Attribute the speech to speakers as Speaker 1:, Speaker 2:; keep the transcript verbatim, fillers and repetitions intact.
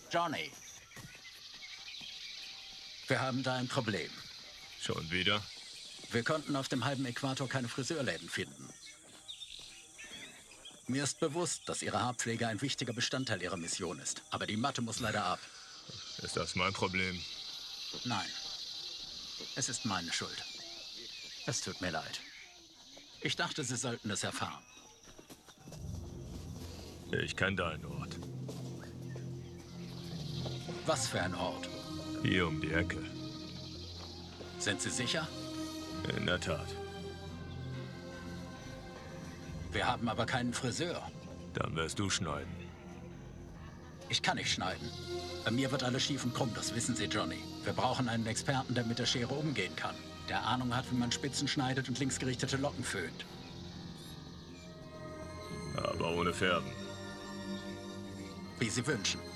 Speaker 1: Johnny. Wir haben da ein Problem.
Speaker 2: Schon wieder?
Speaker 1: Wir konnten auf dem halben Äquator keine Friseurläden finden. Mir ist bewusst, dass Ihre Haarpflege ein wichtiger Bestandteil Ihrer Mission ist. Aber die Matte muss leider ab.
Speaker 2: Ist das mein Problem?
Speaker 1: Nein. Es ist meine Schuld. Es tut mir leid. Ich dachte, Sie sollten es erfahren.
Speaker 2: Ich kenne deinen Ort.
Speaker 1: Was für ein Ort?
Speaker 2: Hier um die Ecke.
Speaker 1: Sind Sie sicher?
Speaker 2: In der Tat.
Speaker 1: Wir haben aber keinen Friseur.
Speaker 2: Dann wirst du schneiden.
Speaker 1: Ich kann nicht schneiden. Bei mir wird alles schief und krumm, das wissen Sie, Johnny. Wir brauchen einen Experten, der mit der Schere umgehen kann. Der Ahnung hat, wie man Spitzen schneidet und linksgerichtete Locken föhnt.
Speaker 2: Aber ohne Färben.
Speaker 1: Wie Sie wünschen.